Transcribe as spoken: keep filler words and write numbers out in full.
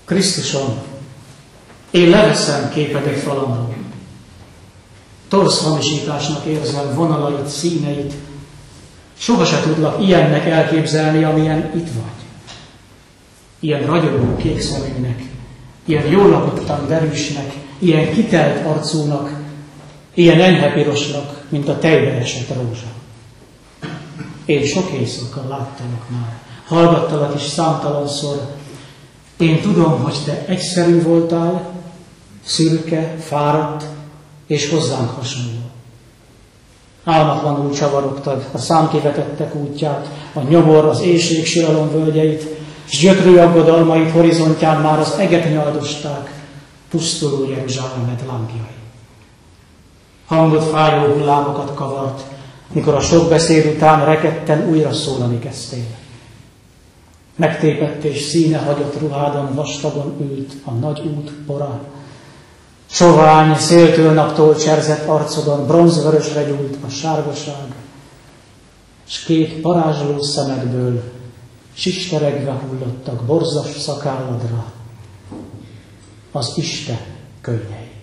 Krisztusom, én leveszem képedet falamról. Torz hamisításnak érzem vonalait, színeit. Soha se tudlak ilyennek elképzelni, amilyen itt vagy. Ilyen ragyogó kék szeműnek, ilyen jól lakottan derűsnek, ilyen kitelt arcúnak, ilyen enyhe pirosnak, mint a tejbe esett rózsa. Én sok éjszaka láttalak már, hallgattalak is számtalanszor. Én tudom, hogy te egyszerű voltál, szürke, fáradt és hozzánk hasonló. Álmatlanul csavarogtad a számkivetettek útját, a nyomor, az éjség siralom völgyeit, s gyötrő aggodalmait horizontján már az eget nyaldosták, pusztuló Jeruzsálemet lámpjai. Hangod fájó hullámokat kavart, mikor a sok beszéd után rekedten újra szólani kezdtél. Megtépett és színe hagyott ruhádon vastagon ült a nagy út pora. Sovány, széltől naptól cserzett arcodon bronzvörösre gyúlt a sárgaság, s két parázsló szemedből sisteregve hullottak borzas szakálladra az Isten könnyei.